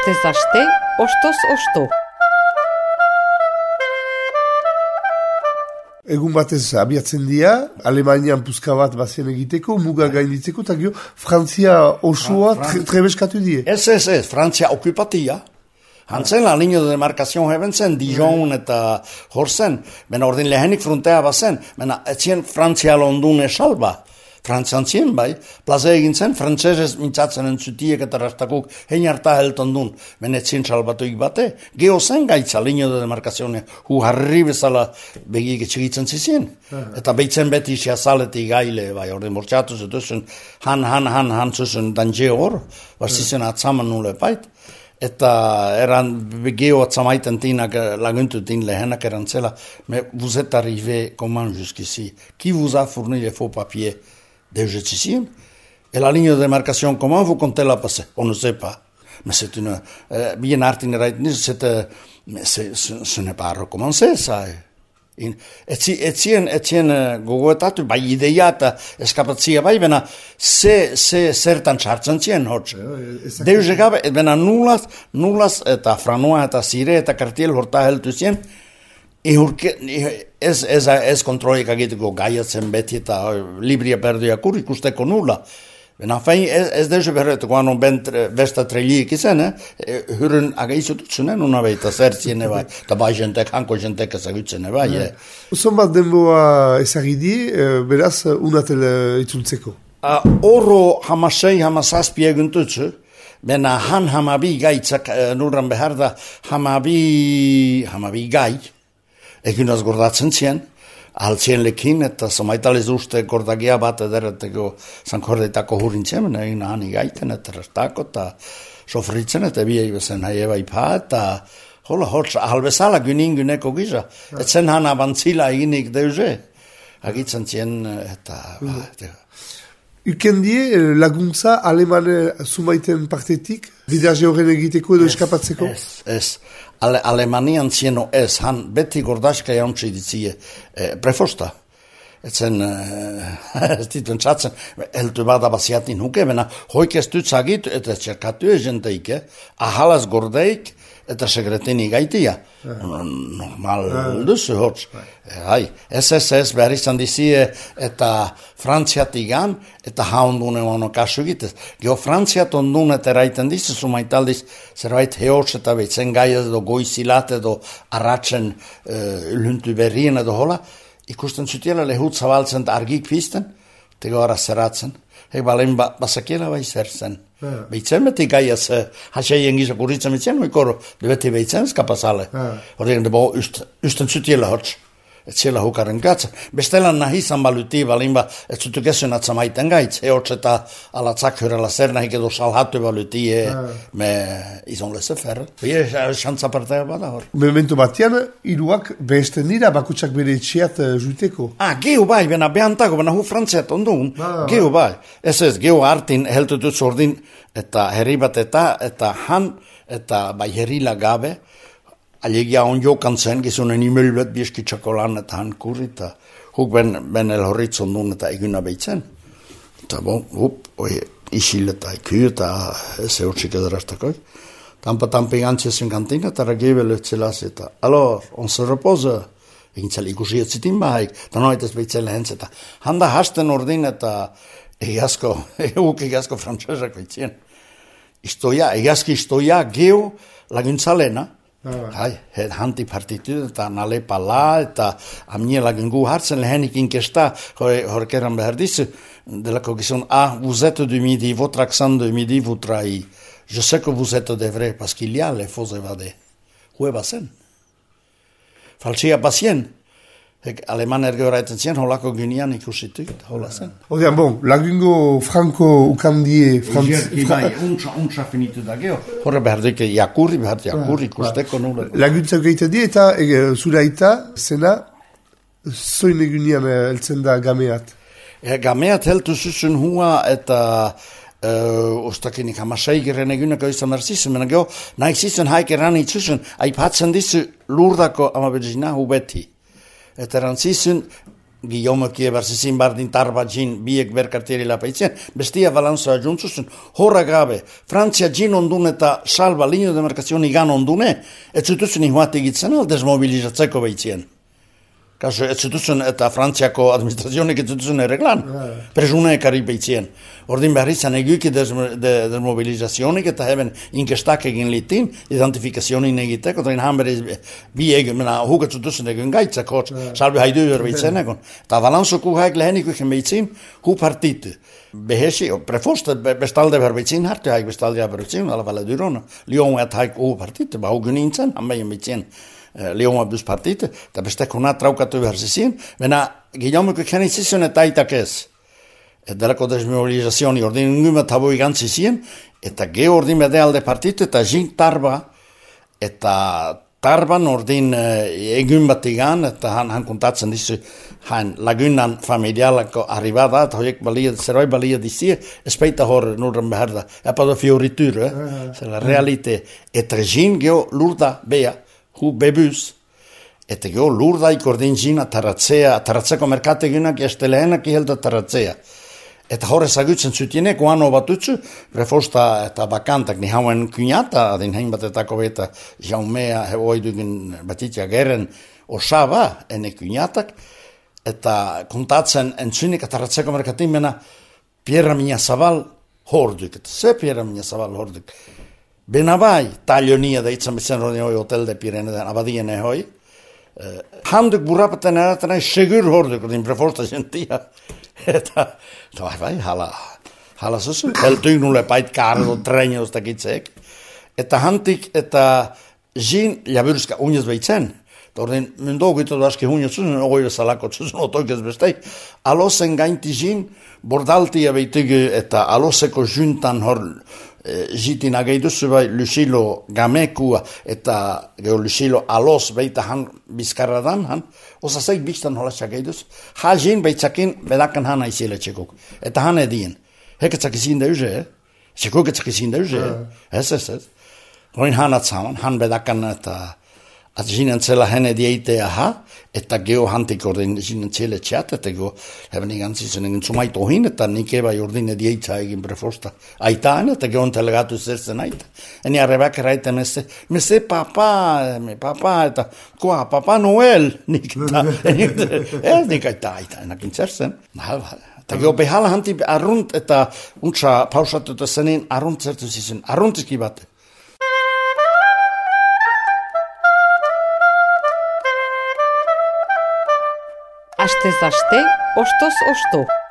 Astez aste, ostoz osto. Egun batez abiatzen dira, Alemanian puzka bat bazien egiteko, muga gainditzeko, eta gero Frantzia osoa trebeskatu die. Ez, Frantzia okupatia. Hantzen la linea de demarcación heben zen, Dijon eta Horsen, bena ordin lehenik frontea bazen, bena etzien Frantzia londune salba. Frantzian zien bai, plaza egin zen, frantzesez mintzatzen entzutiek eta rastakuk hein harta helton dun, bena etzien salbatuik bate. Geho zen gaitza linea de demarcación, hu harri bezala begik etxigitzen zizien. Eta behitzen beti isia zaletik gaile, bai, ordin bortxatu zutuzun, han zuzun danje hor, barzizien atzaman nule bait. Eta eran geho atzamaiten tinak laguntu tin lehenak eran zela, mais vous êtes arrivé comment jusqu'ici? Qui vous a fourni les faux papiers? Déjà ici. Et la ligne de démarcation, comment vous comptez la passer? On ne sait pas. Mais c'est une... bien artinerait, ce n'est pas recommencé, ça. Etzien gogoetatu, bai ideia eta eskapatzia bai, bena zertan txartzen zien, hotz. Deus egabe, bena nulaz eta franua eta zire eta kartiel horta heltu zien, ez kontrolik agiteko gaiatzen beti eta libria perduak ikusteko nula. Bena fein ez deus berretu, guano besta treliik izan, hyryn aga izututzen, una beita zertzien bai, eta bai jentek, hanko jentek ezagutzen bai. Uzon bat denboa ezagidi, beraz, unatel itzultzeko? Oro hamasei, hamasazpi eguntutzu, bena hamabi gaitzak nurran behar da, hamabi gai, egunaz gordatzen zien, altzien lekin, eta somaitaliz uste gordagia bat edereteko zankordeitako hurintzen, egin hani gaiten, eta rastako, eta sofritzen, eta biei bezen haieba ipa, eta hola hotz, ahalbezala güneko giza, etzen han abantzila eginik deuze, agitzen zien, eta... Ukendie laguntza alemane sumaiten partetik, bidaje horren egiteko edo eskapatzeko? Ez. Alemanian zieno ez, han beti gordaska jauntzi ditzie prefosta. Etzen, ez dituen txatzen, heltu bada baziatin huke, bena hoik ez dutzagit, eta txerkatu egenteik, ahalaz gordeik, eta segretini gaitia. Normal duzu hotz. Ez behar izan dizie, eta Frantziatigan, eta haundune ono kasu egitez. Geo Frantziat ondun eta eraiten dizu, sumaitaldiz, zerbait heotz eta behitzen gaiaz edo goizilat edo arratzen lüntu berrien edo hola, ikusten zutiela lehut zabaltzen eta argik pizten, tego ara zeratzen. Balen basakiela bai zer zen. Behitzen beti gaiaz, hatxeien gizak urritzen behitzen, oikoro, beti behitzen eskapazale. Horien, usten zutiela hotz. Etziela hukaren gatzen. Bestelan nahi izan baluti, balinba, ez zutuk esun atzamaiten gaitz. Eotz eta alatzak hurela zer nahi edo salhatu baluti, me izan leze ferra. Bie, xantza partea bada hor. Momentu batean, iruak behesten dira, bakutsak bere etxeat juteko. Gehu bai, bena behantako, bena hu frantziat ondun. Gehu bai. Ez, gehu hartin heltutut zordin, eta herri bat eta han, eta bai herrila gabe, Alegia on jokan zen, gizunen imölbet bieski txakolan eta han kurri, eta huk ben elhorritzon duen eta eguna behitzen. Eta isil eta iku eta zehortzik edarastakoi. Tampi gantzesen kantina eta ragibe lehtzilaz eta, alors, on se repose, egin zel ikusi etzitin baik, eta noit ez behitzen lehentz eta. Handa hasten ordin eta huk egazko frantzesak behitzen. Egazki istoia geho laguntzalena, hanti partitu eta nale pala eta amnie lagungu hartzen lehenik inkesta horkeran behar dizu delako gizun, vous êtes du midi, votre accent de midi vous trahit. Je sais que vous êtes de vrai parce qu'il y a les faux évadés. Hueba zen. Falsia pasien. Aleman ergeoraiten zien, holako gynian ikusitu, hola zen. Odean, lagungo franko ukandie... Bai, untsa finitu da geho. Horre behar duke jakurri ikusteko nule. Laguntzak egiten die eta zure aita zena zoin egunean heltzen da gameat. Gameat heltu zuzun hua eta ostakinik hamasei geren eguneko izan berzizun. Mena geho, nahi zizun haik eran itzusun, aipatzen dizu lurdako ama bezina hubeti. Eta erantzizun Guillaume Kievarsizin bardin tarbajin biek berkartieri lapaitzen, bestia balanza juntzuzun, horra gabe, Frantzia jin ondun eta salba linio demarkazioni gan ondune, ez zutuzun ihuat egitzen desmobilizatzeko behitzien. Kaso, ez zutuzun eta Frantziako administrazionek ez zutuzun erreglan, presune ekari behitzien. Ordin behar izan eguiki desmobilizazionik eta heben inkestak egin litin, identifikazionin egiteko, eta han bere bi egin, hukat zutuzun egin gaitzako, salbe haidu behitzen egon. Eta balanzoku haik lehenik egin behitzin, hu partitu. Behesi, prefosta bestalde behar behitzin, hartu haik bestalde behar behitzin, ala bala durona. Lyon et haik hu partitu, ba hu gynintzen, han behin behitzin. Leoma bus partite, eta beste konat traukatu behar zizien, bena Guillaume kenizizien eta aitak ez. Delako desmobilizazioni ordin ngume tabu igan zizien, eta ge ordin bede alde partite, eta jink tarba, eta tarban ordin egun bat igan, eta han kontatzen dizu, han lagunan familialako arribada, eta hoiek balia, zeroi balia dizie, espeita hor nurren behar da, epa do fioritur, la realite, eta jink geo lurda bea, hu bebus, eta gero lurdaik ordin zina taratzeko merkategunak jesteleenak ihelda taratzea. Eta horre zagutzen zutienek, oano batutzu, prefosta eta bakantak, ni hauen kuñata, adin hein batetako beta, jaumea, oidugin batitia geren, osaba, ene kuñatak, eta kontatzen entzunik taratzeko merkatin, mena, Pierra Mina Zabal horduk, eta ze Pierra Mina Zabal horduk. Bena bai, talionia da itzan bitzen rodin hoi hotel de Pirene den abadien hoi. Handuk burrapaten eraten segur horduk, din preforsta gentia. Eta bai, hala zuzu. Heltuik nule pait kardo, treños da gitzek. Eta hantik, eta zin, jaburuzka uñez behitzen. Ordin, mundo gitu da aski uñez zuzun, ogoire salako zuzun, otoik ez bestei. Alozen gainti zin, bordaltia behitugu, eta aloseko juntan hor, jitin ageiduzu bai Lucilo Gamekua eta Lucilo Alos beita han bizkarradan han, osaseik biztan hola ageiduzu. Hajin beitzakin bedakan han aizile txekuk. Eta han edien. Heketzak izin da uze, txekuk etzak izin da uze. Ez. Hoin han atzaman, han bedakan eta jinen zela hene dieite aha, eta geho hantik ordin jinen zele txat, eta geho hebben igan zizun egin zumait ohin, eta nik eba ordine dieitza egin prefosta aitaan, eta geho telegatu zerzen aita. Eni arrebak eraite mese papa, eta koa, papa Noel, nik eta, nik aita enakin zerzen. Eta geho behala hanti arrunt, eta untsa pausatu eta zenin arrunt zertu zizun, arruntizki bate. Astez aste, ostoz osto.